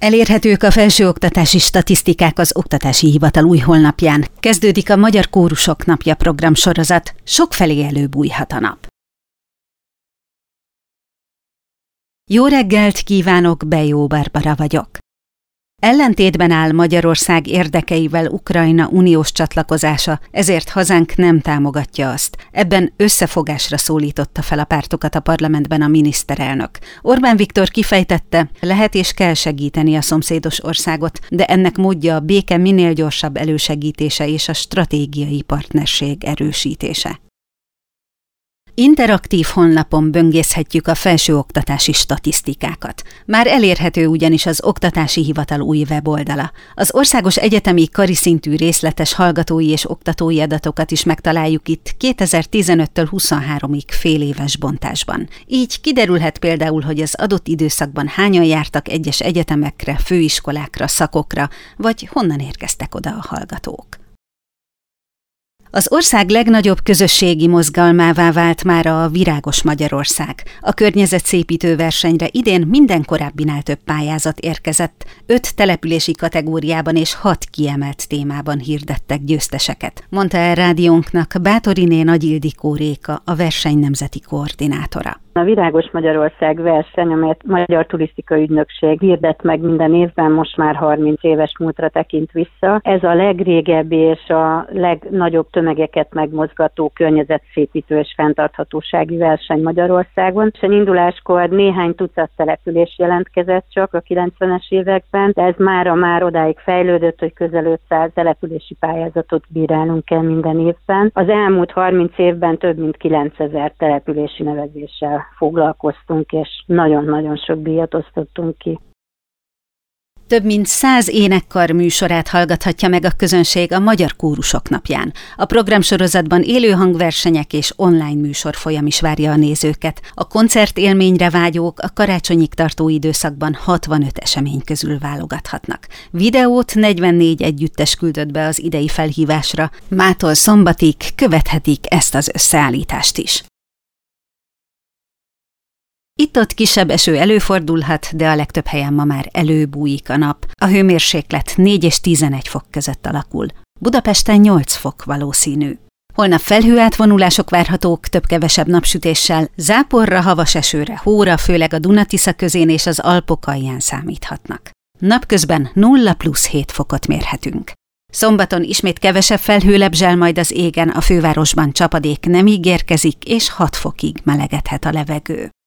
Elérhetők a felsőoktatási statisztikák az Oktatási Hivatal új honlapján. Kezdődik a Magyar Kórusok Napja programsorozat, sokfelé előbújhat a nap. Jó reggelt kívánok, Bejó Barbara vagyok. Ellentétben áll Magyarország érdekeivel Ukrajna uniós csatlakozása, ezért hazánk nem támogatja azt. Ebben összefogásra szólította fel a pártokat a parlamentben a miniszterelnök. Orbán Viktor kifejtette, lehet és kell segíteni a szomszédos országot, de ennek módja a béke minél gyorsabb elősegítése és a stratégiai partnerség erősítése. Interaktív honlapon böngészhetjük a felsőoktatási statisztikákat. Már elérhető ugyanis az Oktatási Hivatal új weboldala. Az országos egyetemi kari szintű részletes hallgatói és oktatói adatokat is megtaláljuk itt 2015-től 23-ig féléves bontásban. Így kiderülhet például, hogy az adott időszakban hányan jártak egyes egyetemekre, főiskolákra, szakokra, vagy honnan érkeztek oda a hallgatók. Az ország legnagyobb közösségi mozgalmává vált már a Virágos Magyarország. A környezetszépítő versenyre idén minden korábbinál több pályázat érkezett, 5 települési kategóriában és 6 kiemelt témában hirdettek győzteseket, mondta el rádiónknak Báthoriné Nagy Ildikó Réka, a verseny nemzeti koordinátora. A Virágos Magyarország verseny, amelyet Magyar Turisztikai Ügynökség hirdet meg minden évben, most már 30 éves múltra tekint vissza. Ez a legrégebbi és a legnagyobb tömegeket megmozgató környezetszépítő és fenntarthatósági verseny Magyarországon. És a induláskor néhány tucat település jelentkezett csak a 90-es években, de ez már odáig fejlődött, hogy közel 500 települési pályázatot bírálunk el minden évben. Az elmúlt 30 évben több mint 9000 települési nevezéssel foglalkoztunk, és nagyon-nagyon sok díjat osztottunk ki. Több mint 100 énekkar műsorát hallgathatja meg a közönség a Magyar Kórusok Napján. A programsorozatban élő hangversenyek és online műsorfolyam is várja a nézőket. A koncertélményre vágyók a karácsonyig tartó időszakban 65 esemény közül válogathatnak. Videót 44 együttes küldött be az idei felhívásra. Mától szombatig követhetik ezt az összeállítást is. Itt-ott kisebb eső előfordulhat, de a legtöbb helyen ma már előbújik a nap. A hőmérséklet 4 és 11 fok között alakul. Budapesten 8 fok valószínű. Holnap felhőátvonulások várhatók több-kevesebb napsütéssel, záporra, havas esőre, hóra, főleg a Duna-Tisza közén és az Alpok alján számíthatnak. Napközben 0+7 fokot mérhetünk. Szombaton ismét kevesebb felhő lebzsel majd az égen, a fővárosban csapadék nem ígérkezik, és 6 fokig melegedhet a levegő.